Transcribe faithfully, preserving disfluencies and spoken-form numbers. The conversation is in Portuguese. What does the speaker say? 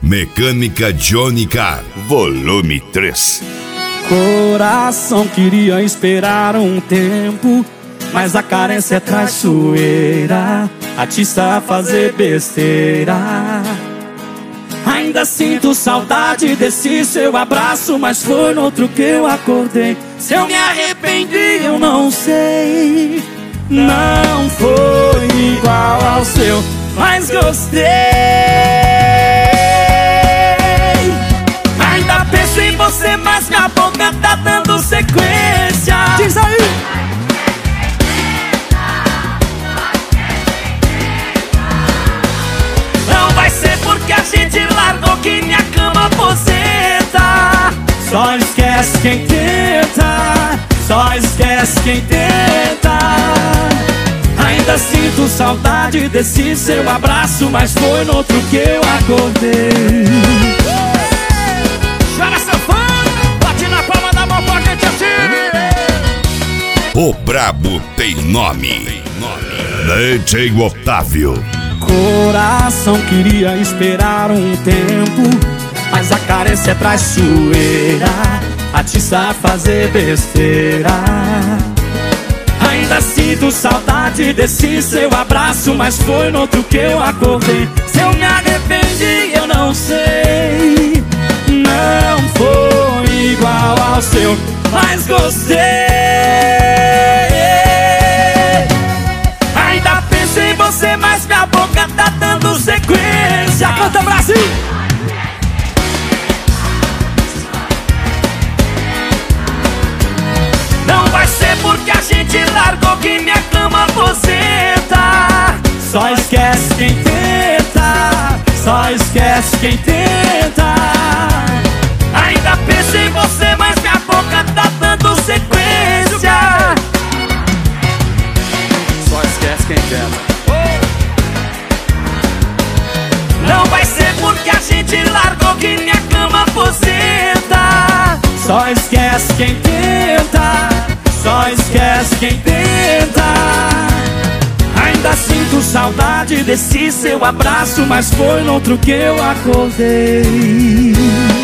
Mecânica Johnny Car, volume três. Coração queria esperar um tempo, mas a carência é traiçoeira, atiça a fazer besteira. Ainda sinto saudade desse seu abraço, mas foi no outro que eu acordei. Se eu me arrependi, eu não sei. Não foi igual ao seu, mas gostei. Ainda penso em você, mas minha boca tá dando sequência. Diz aí! Não vai ser porque a gente largou que minha cama aposenta. Só esquece quem tenta, só esquece quem tenta. Ainda sinto saudade desse seu abraço, mas foi no outro que eu acordei. Chora sanfona, bate na palma da mão pra gente assim. O brabo tem nome, D J Otávio. Coração queria esperar um tempo, mas a carência é traiçoeira, atiça a fazer besteira. Ainda sinto saudade desse seu abraço, mas foi no outro que eu acordei. Se eu me arrependi, eu não sei. Não foi igual ao seu, mas gostei. Ainda penso em você, mas minha boca tá dando sequência. Canta, Brasil! Não vai ser porque a gente largou que minha cama aposenta. Só esquece quem tenta, só esquece quem tenta. Ainda penso em você, mas minha boca tá dando sequência. Só esquece quem tenta. Não vai ser porque a gente largou que minha cama aposenta. Só esquece quem tenta, só esquece quem tenta. Ainda sinto saudade desse seu abraço, mas foi no outro que eu acordei.